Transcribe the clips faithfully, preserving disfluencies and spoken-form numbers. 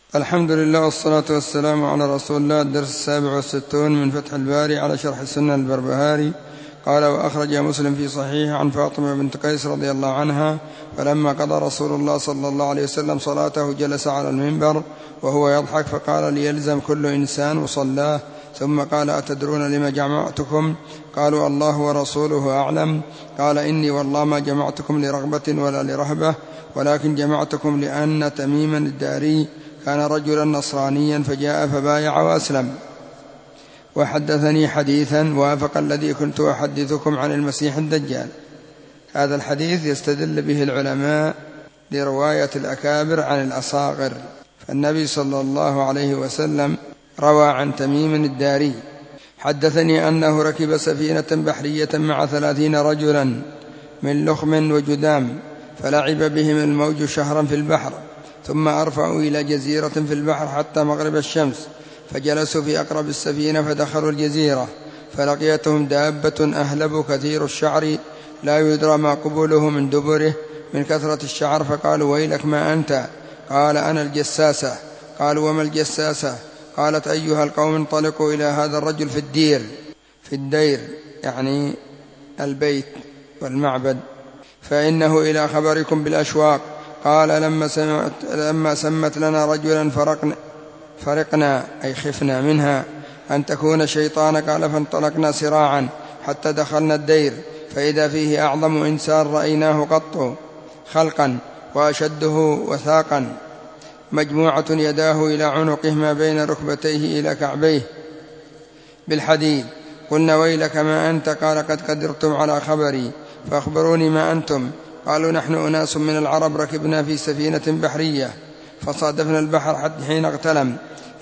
الحمد لله والصلاة والسلام على رسول الله. الدرس السابع والستون من فتح الباري على شرح السنة البربهاري. قال: وأخرج مسلم في صحيح عن فاطمة بنت قيس رضي الله عنها: فلما قضى رسول الله صلى الله عليه وسلم صلاته جلس على المنبر وهو يضحك، فقال: ليلزم كل إنسان مصلاه. ثم قال: أتدرون لما جمعتكم؟ قالوا: الله ورسوله أعلم. قال: إني والله ما جمعتكم لرغبة ولا لرهبة، ولكن جمعتكم لأن تميما الداري كان رجلا نصرانيا فجاء فبايع وأسلم. وحدثني حديثا وافق الذي كنت أحدثكم عن المسيح الدجال. هذا الحديث يستدل به العلماء لرواية الأكابر عن الأصاغر. فالنبي صلى الله عليه وسلم روى عن تميم الداري: حدثني أنه ركب سفينة بحرية مع ثلاثين رجلا من لخم وجدام، فلعب بهم الموج شهرا في البحر، ثم أرفعوا إلى جزيرة في البحر حتى مغرب الشمس، فجلسوا في أقرب السفينة فدخلوا الجزيرة، فلقيتهم دابة أهلب كثير الشعر لا يدرى ما قبوله من دبره من كثرة الشعر، فقالوا: ويلك ما أنت؟ قال: أنا الجساسة. قالوا: وما الجساسة؟ قالت: أيها القوم انطلقوا إلى هذا الرجل في الدير في الدير يعني البيت والمعبد، فإنه إلى خبركم بالأشواق. قال: لما سمت, لما سمت لنا رجلا فرقنا, فرقنا أي خفنا منها أن تكون شيطانا. قال: فانطلقنا سراعا حتى دخلنا الدير، فإذا فيه أعظم إنسان رأيناه قط خلقا وأشده وثاقا، مجموعة يداه إلى عنقه ما بين ركبتيه إلى كعبيه بالحديد. قلنا: ويلك ما أنت؟ قال: قد قدرتم على خبري، فأخبروني ما أنتم؟ قالوا: نحن أناس من العرب ركبنا في سفينة بحرية فصادفنا البحر حتى حين اغتلم،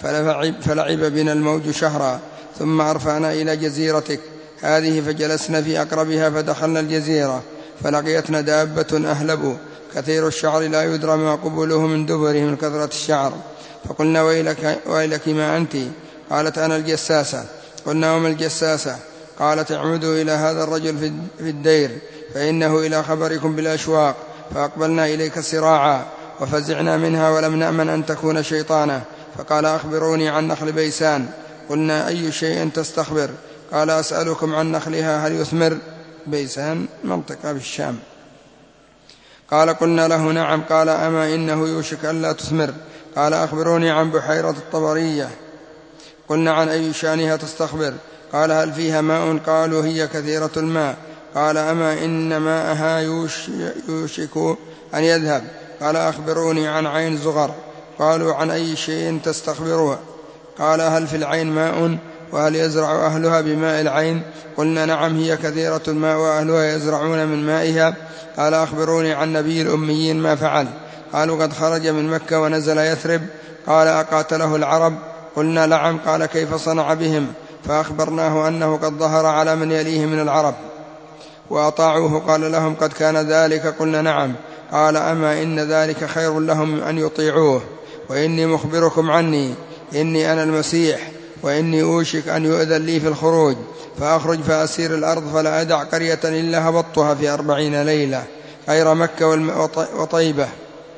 فلعب بنا الموج شهرا، ثم أرفعنا إلى جزيرتك هذه فجلسنا في أقربها، فدخلنا الجزيرة فلقيتنا دابة أهلب كثير الشعر لا يدرى ما قبوله من دبره من كثرة الشعر، فقلنا: ويلك, ويلك ما أنت؟ قالت: أنا الجساسة. قلنا: وما الجساسة؟ قالت: اعمدوا إلى هذا الرجل في الدير فإنه إلى خبركم بالأشواق. فأقبلنا إليك سراعا وفزعنا منها ولم نأمن أن تكون شيطانا. فقال: أخبروني عن نخل بيسان. قلنا: أي شيء تستخبر؟ قال: أسألكم عن نخلها هل يثمر؟ بيسان منطقة بالشام. قال: قلنا له: نعم. قال: أما إنه يوشك ألا تثمر. قال: أخبروني عن بحيرة الطبرية. قلنا: عن أي شانها تستخبر؟ قال: هل فيها ماء؟ قالوا: هي كثيرة الماء. قال: أما إن ماءها يوشك أن يذهب. قال: أخبروني عن عين زغر. قالوا: عن أي شيء تستخبرها؟ قال: هل في العين ماء؟ وهل يزرع أهلها بماء العين؟ قلنا: نعم، هي كثيرة الماء وأهلها يزرعون من مائها. قال: أخبروني عن نبي الأميين ما فعل. قالوا: قد خرج من مكة ونزل يثرب. قال: أقاتله العرب؟ قلنا: نعم. قال: كيف صنع بهم؟ فأخبرناه أنه قد ظهر على من يليه من العرب وأطاعوه. قال: لهم قد كان ذلك؟ قلنا: نعم. قال: أما إن ذلك خير لهم أن يطيعوه، وإني مخبركم عني، إني أنا المسيح، وإني أوشك أن يؤذن لي في الخروج، فأخرج فأسير الأرض فلا أدع قرية إلا هبطتها في أربعين ليلة غير مكة وطيبة،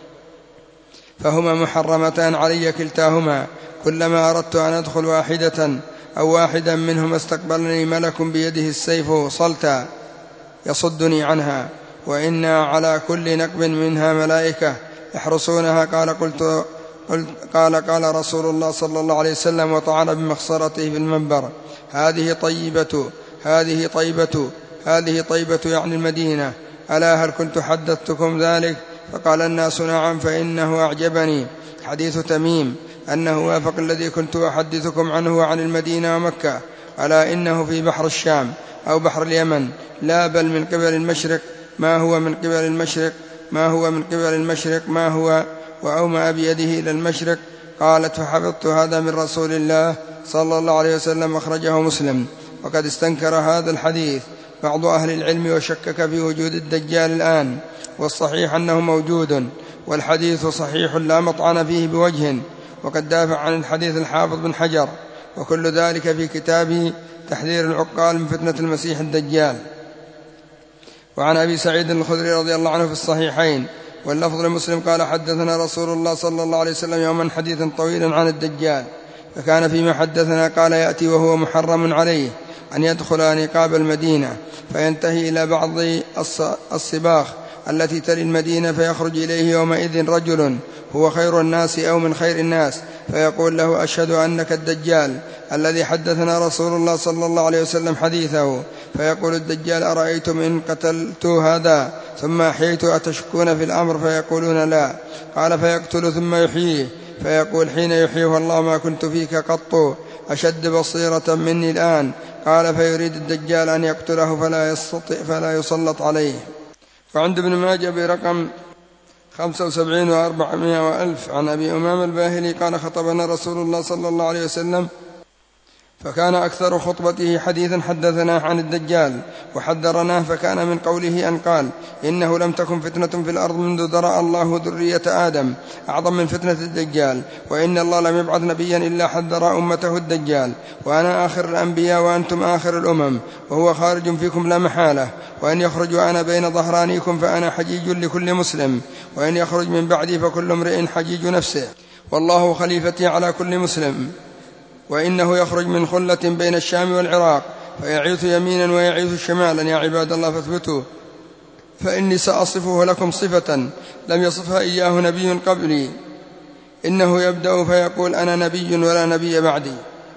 فهما محرمتان علي كلتاهما. كلما أردت أن أدخل واحدة أو واحدا منهما استقبلني ملك بيده السيف صلتا يصدني عنها، وإن على كل نقب منها ملائكة يحرسونها. قال قلت قلت قال قال رسول الله صلى الله عليه وسلم وطعن بمخصرته في المنبر: هذه طيبة هذه طيبة هذه طيبة يعني المدينة، ألا هل كنت حدثتكم ذلك؟ فقال الناس: نعم، فإنه أعجبني حديث تميم أنه وافق الذي كنت أحدثكم عنه عن المدينة ومكة، ألا إنه في بحر الشام أو بحر اليمن، لا بل من قبل المشرق. ما هو من قبل المشرق ما هو من قبل المشرق ما هو وأومأ بيده إلى المشرق. قالت: فحفظت هذا من رسول الله صلى الله عليه وسلم. أخرجه مسلم. وقد استنكر هذا الحديث بعض أهل العلم وشكك في وجود الدجال الآن، والصحيح أنه موجود، والحديث صحيح لا مطعن فيه بوجه. وقد دافع عن الحديث الحافظ بن حجر، وكل ذلك في كتابه تحذير العقال من فتنة المسيح الدجال. وعن أبي سعيد الخدري رضي الله عنه في الصحيحين: واللفظ لمسلم قال حدثنا رسول الله صلى الله عليه وسلم يوما حديثا طويلا عن الدجال، فكان فيما حدثنا قال يأتي وهو محرم عليه أن يدخل نقاب المدينة فينتهي إلى بعض الصباخ التي تلي المدينة، فيخرج إليه يومئذ رجل هو خير الناس أو من خير الناس، فيقول له أشهد أنك الدجال الذي حدثنا رسول الله صلى الله عليه وسلم حديثه. فيقول الدجال أرأيتم إن قتلت هذا ثم أحييت أتشكون في الأمر؟ فيقولون لا. قال فيقتل ثم يحييه، فيقول حين يحييه الله ما كنت فيك قط أشد بصيرة مني الآن. قال فيريد الدجال أن يقتله فلا يستطيع فلا يسلط عليه. وعند ابن ماجه برقم خمسة وسبعين وأربعمائة وألف عن أبي أمام الباهلي قال خطبنا رسول الله صلى الله عليه وسلم فكان أكثر خطبته حديثا حدثناه عن الدجال وحذرناه، فكان من قوله أن قال إنه لم تكن فتنة في الأرض منذ ذرأ الله ذرية آدم أعظم من فتنة الدجال، وإن الله لم يبعث نبيا إلا حذر أمته الدجال، وأنا آخر الأنبياء وأنتم آخر الأمم، وهو خارج فيكم لا محالة، وإن يخرج أنا بين ظهرانيكم فأنا حجيج لكل مسلم، وإن يخرج من بعدي فكل امرئ حجيج نفسه، والله خليفتي على كل مسلم. وإنه يخرج من خلة بين الشام والعراق فيعيث يمينا ويعيث شمالا، يا عباد الله فاثبتوا فإني سأصفه لكم صفة لم يصفها إياه نبي قبلي. إنه يبدأ فيقول أنا نبي ولا نبي بعدي،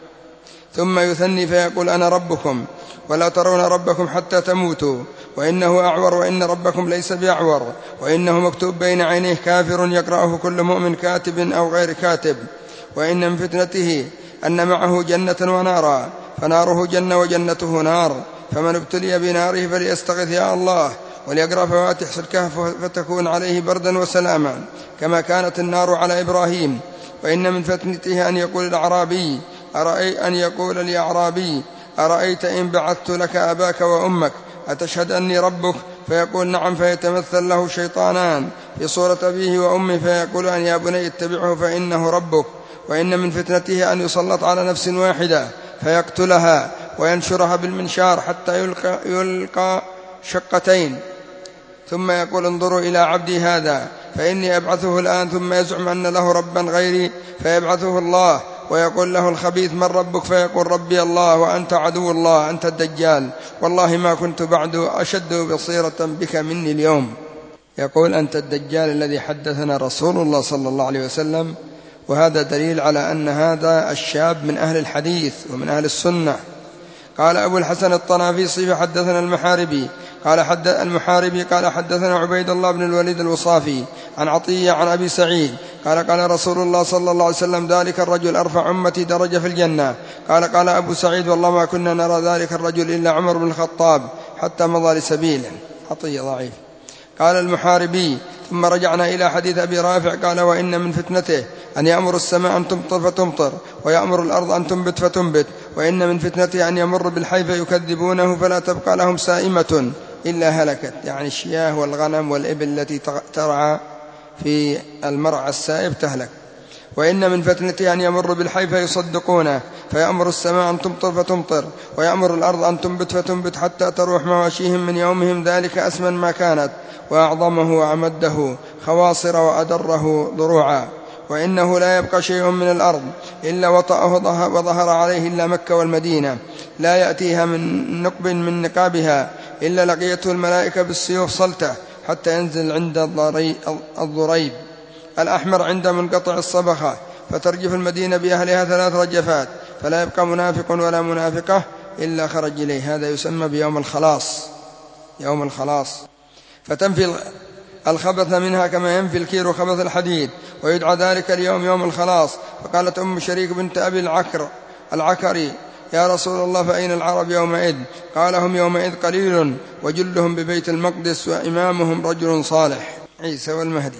ثم يثني فيقول أنا ربكم ولا ترون ربكم حتى تموتوا، وإنه أعور وإن ربكم ليس بأعور، وإنه مكتوب بين عينيه كافر يقرأه كل مؤمن كاتب أو غير كاتب، وإن من فتنته أن معه جنة ونارا، فناره جنة وجنته نار، فمن ابتلي بناره فليستغث يا الله وليقرأ فواتح الكهف فتكون عليه بردا وسلاما كما كانت النار على إبراهيم. وإن من فتنته أن يقول الأعرابي أرأي أن يقول الأعرابي أرأيت إن بعثت لك أباك وأمك أتشهد أني ربك؟ فيقول نعم، فيتمثل له شيطانان في صورة أبيه وأمه فيقولان يا بني اتبعه فإنه ربك. وإن من فتنته أن يسلط على نفس واحدة فيقتلها وينشرها بالمنشار حتى يلقى, يلقى شقتين، ثم يقول انظروا إلى عبدي هذا فإني أبعثه الآن، ثم يزعم أن له ربا غيري فيبعثه الله ويقول له الخبيث من ربك؟ فيقول ربي الله وأنت عدو الله أنت الدجال، والله ما كنت بعد أشد بصيرة بك مني اليوم. يقول أنت الدجال الذي حدثنا رسول الله صلى الله عليه وسلم، وهذا دليل على أن هذا الشاب من أهل الحديث ومن أهل السنة. قال أبو الحسن الطنافيسي فحدثنا المحاربي قال حد المحاربي قال حدثنا عبيد الله بن الوليد الوصافي عن عطية عن أبي سعيد قال قال رسول الله صلى الله عليه وسلم ذلك الرجل أرفع أمتي درجة في الجنة. قال قال أبو سعيد والله ما كنا نرى ذلك الرجل إلا عمر بن الخطاب حتى مضى لسبيله. عطية ضعيف. قال المحاربي ثم رجعنا إلى حديث أبي رافع قال وإن من فتنته أن يأمر السماء أن تمطر فتمطر ويأمر الأرض أن تنبت فتنبت، وإن من فتنته أن يمر بالحي فيكذبونه فلا تبقى لهم سائمة إلا هلكت، يعني الشياه والغنم والإبل التي ترعى في المرعى السائب تهلك. وإن من فتنته أن يمر بالحي فيصدقونه فيأمر السماء أن تمطر فتمطر ويأمر الأرض أن تنبت فتنبت حتى تروح مواشيهم من يومهم ذلك أسمن ما كانت وأعظمه وأمده خواصر وأدره ضروعا. وإنه لا يبقى شيء من الأرض إلا وطأه وظهر عليه إلا مكة والمدينة، لا يأتيها من نقب من نقابها إلا لقيته الملائكة بالسيوف صلته حتى ينزل عند الضريب الأحمر عند منقطع الصبخة، فترجف المدينة بأهلها ثلاث رجفات فلا يبقى منافق ولا منافقة إلا خرج إليه. هذا يسمى بيوم الخلاص، يوم الخلاص، فتنفي الخبث منها كما ينفي الكير خبث الحديد، ويدعى ذلك اليوم يوم الخلاص. فقالت أم شريك بنت أبي العكر العكري يا رسول الله فأين العرب يومئذ؟ قال هم يومئذ قليل وجلهم ببيت المقدس وإمامهم رجل صالح عيسى والمهدي.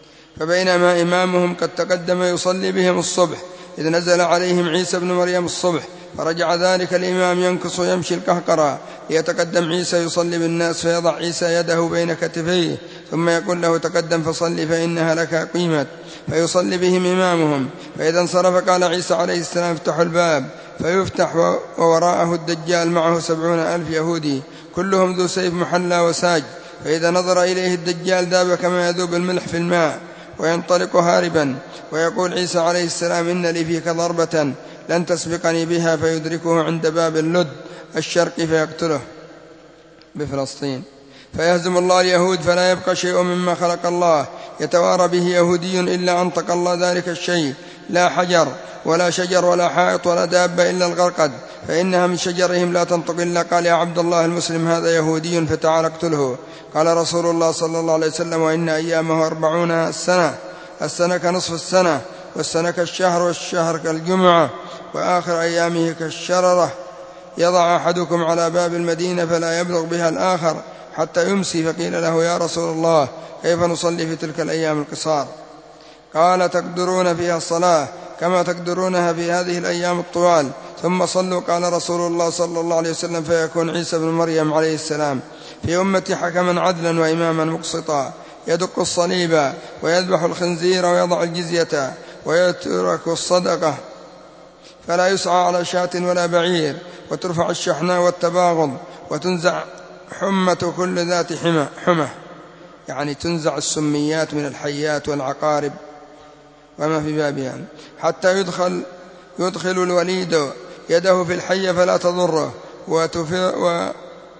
فبينما إمامهم قد تقدم يصلي بهم الصبح إذ نزل عليهم عيسى بن مريم الصبح، فرجع ذلك الإمام ينكص ويمشي القهقرى ليتقدم عيسى يصلي بالناس، فيضع عيسى يده بين كتفيه ثم يقول له تقدم فصلي فإنها لك قيمت، فيصلي بهم إمامهم. فإذا انصرف قال عيسى عليه السلام افتحوا الباب، فيفتح ووراءه الدجال معه سبعون ألف يهودي كلهم ذو سيف محلى وساج، فإذا نظر إليه الدجال ذاب كما يذوب الملح في الماء وينطلق هاربا، ويقول عيسى عليه السلام: إن لي فيك ضربة لن تسبقني بها، فيدركه عند باب اللد الشرقي فيقتله بفلسطين. فيهزم الله اليهود فلا يبقى شيء مما خلق الله يتوارى به يهودي إلا أنطق الله ذلك الشيء، لا حجر ولا شجر ولا حائط ولا دابة إلا الغرقد، فإنها من شجرهم لا تنطق إلا قال: يا عبد الله المسلم هذا يهودي فتعال اقتله. قال رسول الله صلى الله عليه وسلم: وإن أيامه أربعون سنة، السنة كنصف السنة، والسنة كالشهر، والشهر كالجمعة، وآخر أيامه كالشررة. يضع أحدكم على باب المدينة فلا يبلغ بها الآخر حتى يمسي. فقيل له: يا رسول الله كيف نصلي في تلك الأيام القصار؟ قال: تقدرون فيها الصلاة كما تقدرونها في هذه الأيام الطوال، ثم صلوا. قال رسول الله صلى الله عليه وسلم: فيكون عيسى بن مريم عليه السلام في أمتي حكما عدلا وإماما مقسطا، يدق الصليب ويذبح الخنزير ويضع الجزية ويترك الصدقة، فلا يسعى على شاة ولا بعير، وترفع الشحناء والتباغض، وتنزع حمة كل ذات حمة، يعني تنزع السميات من الحيات والعقارب وما في بابها، حتى يدخل, يدخل الوليد يده في الحية فلا تضره، وتفر,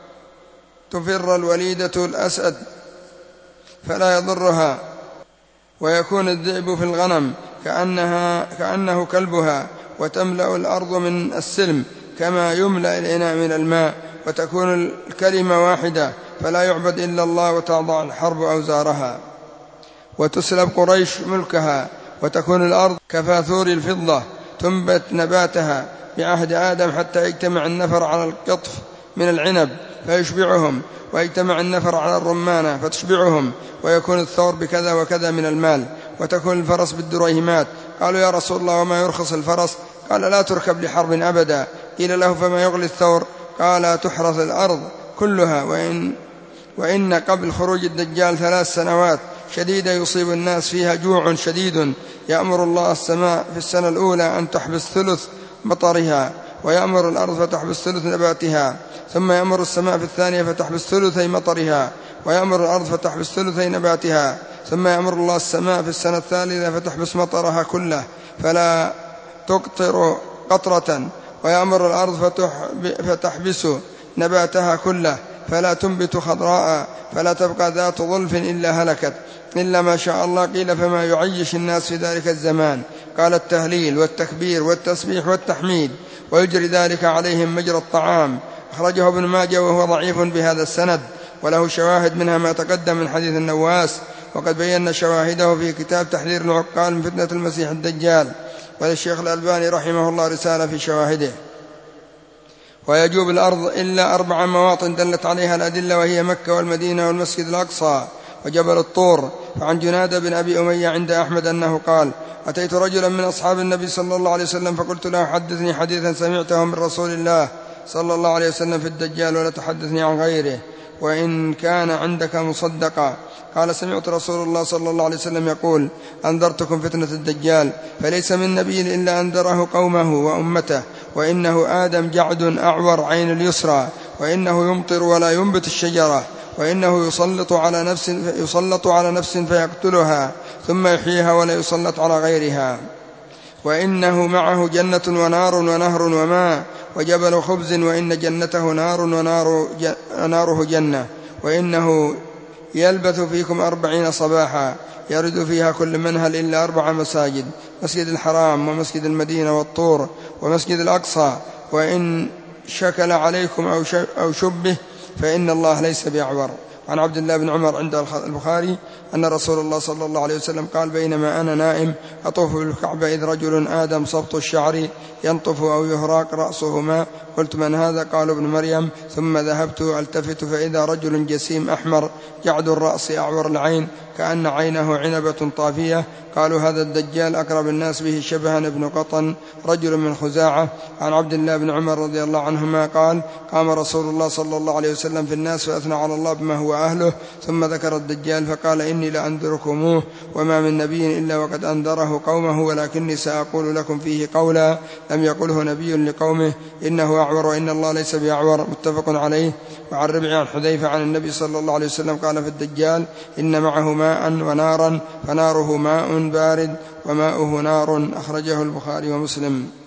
وتفر الوليدة الأسد فلا يضرها، ويكون الذئب في الغنم كأنها كأنه كلبها، وتملأ الأرض من السلم كما يملأ الإناء من الماء، وتكون الكلمة واحدة فلا يعبد إلا الله، وتضع الحرب أوزارها، وتسلب قريش ملكها، وتكون الأرض كفاثور الفضة تنبت نباتها بعهد آدم، حتى يجتمع النفر على القطف من العنب فيشبعهم، ويجتمع النفر على الرمانة فتشبعهم، ويكون الثور بكذا وكذا من المال، وتكون الفرس بالدريهمات. قالوا: يا رسول الله وما يرخص الفرس؟ قال: لا تركب لحرب أبدا. قيل له: فما يغلي الثور؟ قال: تحرث الأرض كلها. وإن, وإن قبل خروج الدجال ثلاث سنوات شديدة يصيب الناس فيها جوع شديد، يأمر الله السماء في السنة الأولى أن تحبس ثلث مطرها، ويأمر الأرض فتحبس ثلث نباتها، ثم يأمر السماء في الثانية فتحبس ثلثي مطرها، ويأمر الأرض فتحبس ثلثي نباتها، ثم يأمر الله السماء في السنة الثالثة فتحبس مطرها كله فلا تقطر قطرة، ويأمر الأرض فتحبس نباتها كله فلا تنبت خضراء، فلا تبقى ذات ظلف إلا هلكت إلا ما شاء الله. قيل: فما يعيش الناس في ذلك الزمان؟ قال: التهليل والتكبير والتسبيح والتحميد، ويجري ذلك عليهم مجرى الطعام. أخرجه ابن ماجه وهو ضعيف بهذا السند، وله شواهد منها ما تقدم من حديث النواس، وقد بينا شواهده في كتاب تحذير العقال من فتنة المسيح الدجال، وللشيخ الألباني رحمه الله رسالة في شواهده. ويجوب الأرض إلا أربع مواطن دلت عليها الأدلة، وهي مكة والمدينة والمسجد الأقصى وجبل الطور. فعن جنادة بن أبي أمية عند أحمد أنه قال: أتيت رجلا من أصحاب النبي صلى الله عليه وسلم فقلت له: حدثني حديثا سمعته من رسول الله صلى الله عليه وسلم في الدجال، ولا تحدثني عن غيره وإن كان عندك مصدقا. قال: سمعت رسول الله صلى الله عليه وسلم يقول: أنذرتكم فتنة الدجال، فليس من نبي إلا أنذره قومه وأمته، وإنه آدم جعد أعور عين اليسرى، وإنه يمطر ولا ينبت الشجرة، وإنه يسلط على نفس, يسلط على نفس فيقتلها ثم يحييها ولا يسلط على غيرها، وإنه معه جنة ونار ونهر وماء وجبل خبز، وإن جنته نار وناره جنة، وإنه يلبث فيكم أربعين صباحا يرد فيها كل منهل إلا أربع مساجد: مسجد الحرام ومسجد المدينة والطور ومسجد الأقصى، وإن شكل عليكم أو شبه فإن الله ليس بأعور. عن عبد الله بن عمر عند البخاري أن رسول الله صلى الله عليه وسلم قال: بينما أنا نائم أطوف بالكعبة إذ رجل آدم صبط الشعر ينطف أو يهراق رأسه ماء، قلت: من هذا؟ قالوا: ابن مريم. ثم ذهبت ألتفت فإذا رجل جسيم أحمر جعد الرأس أعور العين كأن عينه عنبة طافية. قالوا: هذا الدجال أقرب الناس به شبها ابن قطن رجل من خزاعة. عن عبد الله بن عمر رضي الله عنهما قال: قام رسول الله صلى الله عليه وسلم في الناس فأثنى على الله بما هو وأهله، ثم ذكر الدجال فقال إني لأنذركموه وما من نبي إلا وقد أنذره قومه، ولكني سأقول لكم فيه قولا لم يقله نبي لقومه إنه أعور وإن الله ليس بأعور. متفق عليه. وعن ربيع عن حذيفة عن النبي صلى الله عليه وسلم قال في الدجال إن معه ماء ونارا، فناره ماء بارد وماؤه نار. أخرجه البخاري ومسلم.